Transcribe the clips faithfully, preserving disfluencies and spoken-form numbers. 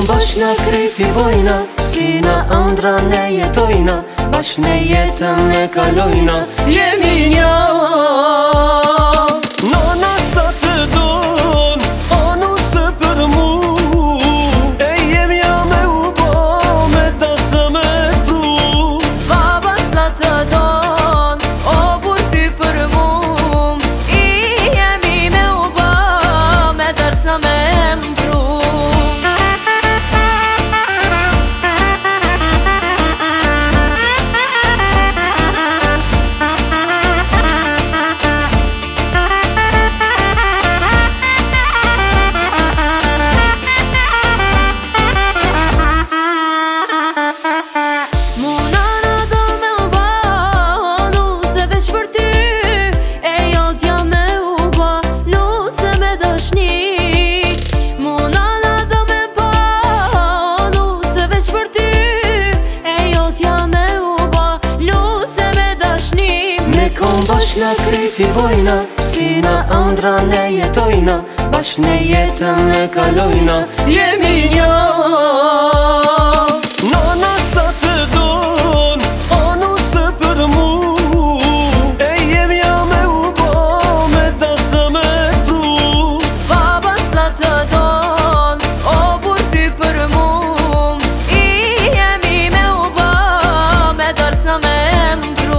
bash na krejt i bojna, si na ëndra ne jetojna, bash ne jetën e kalojna, jemi një. Nona sa të don, o nuse për mu, e jemi ja me u bo, me dasë me pru. Baba sa të don, o bur ty për mu, i jemi me u bo, me dasë me pru. Bash na krejt i bojna, si na ëndra ne jetojna, bash ne jetën e kalojna, jemi një. Nona sa të don, o nuse për mu, e jemi ja me u bo, me dasë me pru. Baba sa të don, o bur ty për mu, i jemi me u bo, me dasë me pru.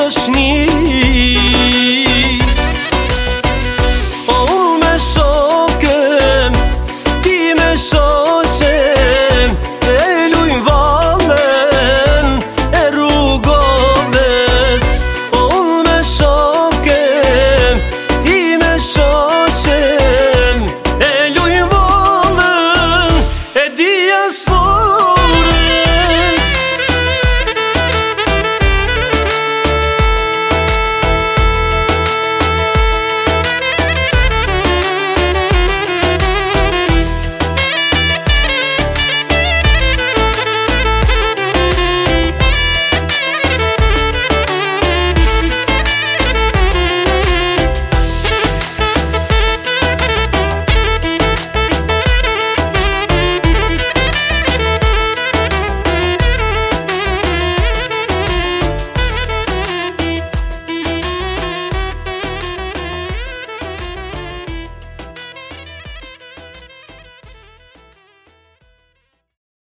dashni